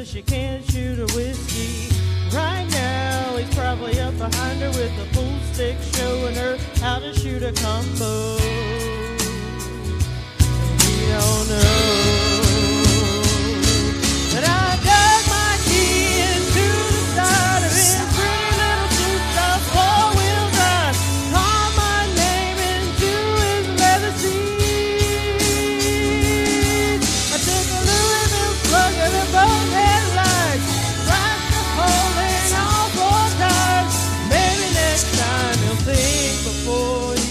'cause she can't shoot a whiskey. Right now he's probably up behind her with a pool stick, showing her how to shoot a combo. And he don't know that I dug my key into the side of his pretty little two-stop four-wheel drive, called my name into his leather seat. I took a Louisville plug of the boat headlights, slashed a hole in all four tires. Maybe next time he'll think before he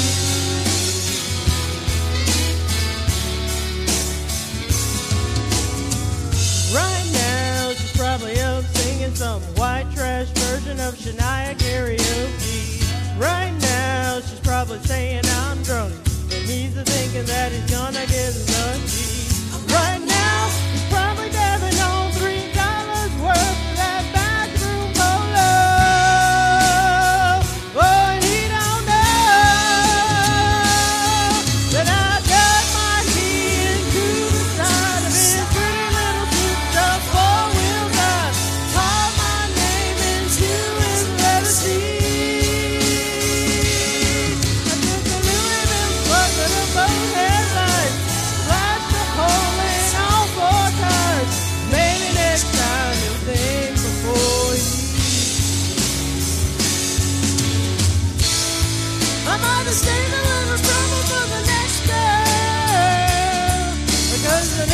right now she's probably up singing some white trash version of Shania karaoke. Right now she's probably saying I'm drunk, and he's thinking that he's gonna get lucky. Right now he's probably dabbing on $3 worth of that bathroom polo. Oh, and he don't know that I dug my key into the side of his pretty little two-stop four-wheel drive, called my name into his leather seat. I took a Louisville plug of the boat headlights, slashed a hole in all four tires. Maybe next time he'll think before he I might have stayed a little trouble for the next girl, because the